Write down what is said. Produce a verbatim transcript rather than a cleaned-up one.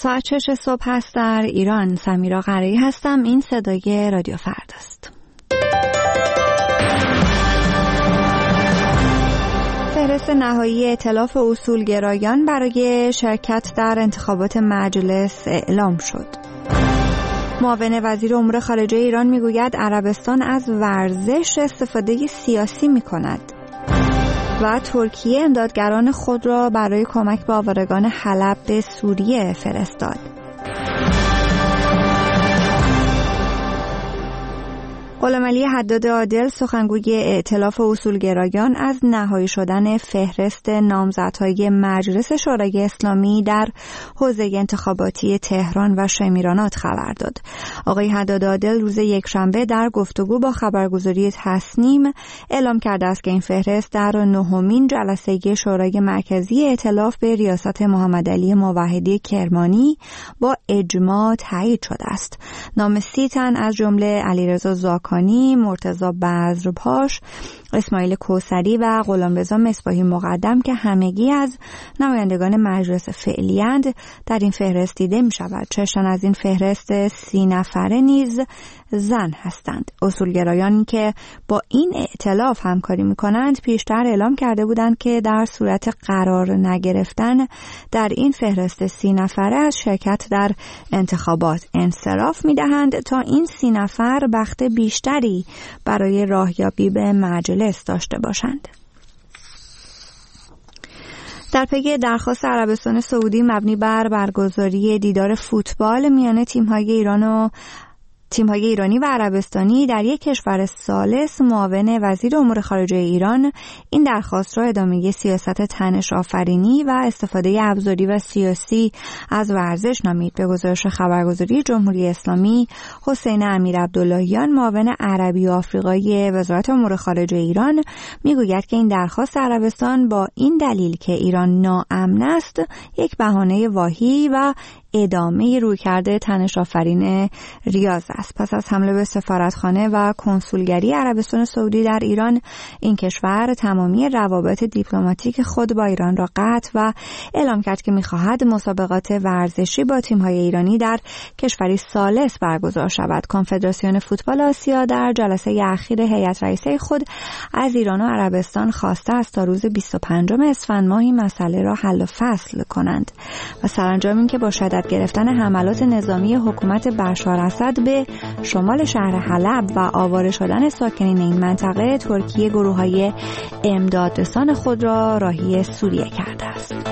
ساعت شش صبح هست در ایران. سمیرا قرایی هستم. این صدای رادیو فردا است. فهرست نهایی ائتلاف اصولگرایان برای شرکت در انتخابات مجلس اعلام شد. معاون وزیر امور خارجه ایران میگوید عربستان از ورزش استفاده سیاسی می‌کند. و ترکیه امدادگران خود را برای کمک به آوارگان حلب به سوریه فرستاد. غلامعلی حداد عادل سخنگوی ائتلاف اصولگرایان از نهایی شدن فهرست نامزدهای مجلس شورای اسلامی در حوزه انتخاباتی تهران و شمیرانات خبر داد. آقای حداد عادل روز یکشنبه در گفتگو با خبرگزاری تصنیم اعلام کرده است که این فهرست در نهمین جلسه شورای مرکزی ائتلاف به ریاست محمد علی موحدی کرمانی با اجماع تایید شده است. نام سی تن از جمله علیرضا زاکانی، مرتضی بذرپاش، اسماعیل کوثری و غلامرضا مصباحی مقدم که همگی از نمایندگان مجلس فعلی‌اند در این فهرست دیده می شود. چشتن از این فهرست سی نفره نیز زن هستند. اصولگرایانی که با این ائتلاف همکاری می کنند پیشتر اعلام کرده بودند که در صورت قرار نگرفتن در این فهرست سی نفره از شرکت در انتخابات انصراف می دهند تا این سی نفر بخت بیشتری برای راهیابی به مجلس داشته باشند. در پی درخواست عربستان سعودی مبنی بر برگزاری دیدار فوتبال میان تیم‌های ایران و تیم‌های ایرانی و عربستانی در یک کشور ثالث، معاون وزیر امور خارجه ایران این درخواست را ادامه سیاست تنش آفرینی و استفاده ابزاری و سیاسی از ورزش نامید. به گزارش خبرگزاری جمهوری اسلامی، حسین امیر عبداللهیان معاون عربی و آفریقایی وزارت امور خارجه ایران میگوید که این درخواست عربستان با این دلیل که ایران ناامن است یک بهانه واهی و ادامه رویکرد تنش آفرین ریاض است. پس از حمله به سفارتخانه و کنسولگری عربستان سعودی در ایران، این کشور تمامی روابط دیپلماتیک خود با ایران را قطع و اعلام کرد که می‌خواهد مسابقات ورزشی با تیم‌های ایرانی در کشوری ثالث برگزار شود. کنفدراسیون فوتبال آسیا در جلسه اخیر هیئت رئیسه خود از ایران و عربستان خواسته است تا روز بیست و پنجم اسفند ماه این مسئله را حل و فصل کنند و سرانجام این که با شدت گرفتن حملات نظامی حکومت بشار اسد به شمال شهر حلب و آواره شدن ساکنین این منطقه، ترکیه گروه‌های امدادرسان خود را راهی سوریه کرده است.